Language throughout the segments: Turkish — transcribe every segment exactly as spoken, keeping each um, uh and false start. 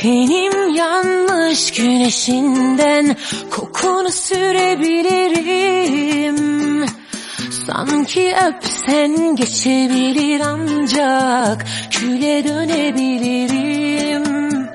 Tenim yanmış güneşinden kokunu sürebilirim. Sanki öpsen geçebilir ancak küle dönebilirim.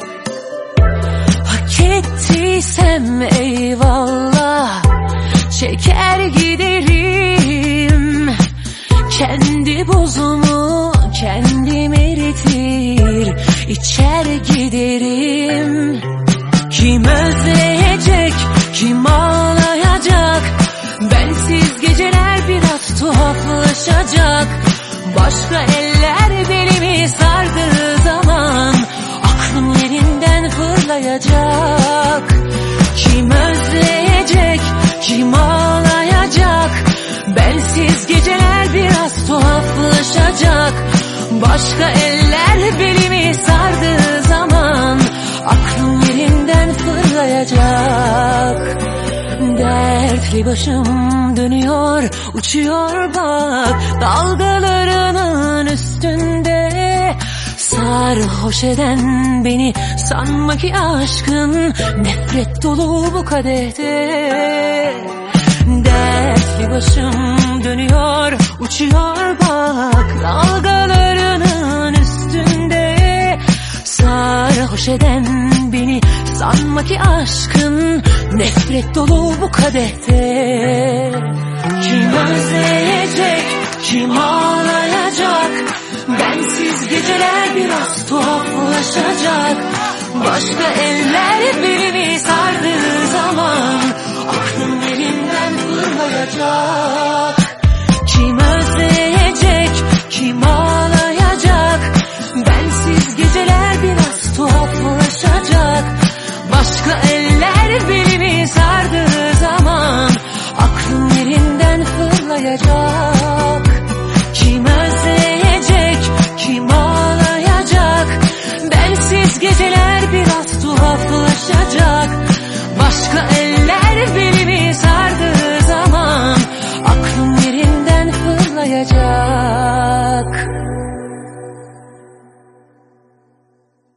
Hak ettiysem eyvallah, çeker giderim. Kendi bozumu kendim eritir, içer giderim. Kim özleyecek, kim ağlayacak? Bensiz geceler biraz tuhaflaşacak. Başka eller belimi sardığı zaman aklım yerinden fırlayacak. Kim özleyecek, kim ağlayacak? Bensiz geceler biraz tuhaflaşacak. Başka eller belimi sardığı zaman aklım yerinden fırlayacak. Dertli başım dönüyor, uçuyor bak dalgalarının üstünde. Sarhoş eden beni sanma ki aşkın nefret dolu bu kadehte. Dertli başım dönüyor, uçuyor bak dalgalarının üstünde. Sarhoş eden beni sanma ki aşkın nefret dolu bu kadehte. Kim özleyecek, kim ağlayacak? Bensiz geceler biraz tuhaflaşacak. Başka eller belimi sardığı zaman aklım yerinden fırlayacak. Kim özleyecek, kim ağlayacak? Bensiz geceler biraz tuhaflaşacak. Başka eller belimi sardığı zaman aklım yerinden fırlayacak.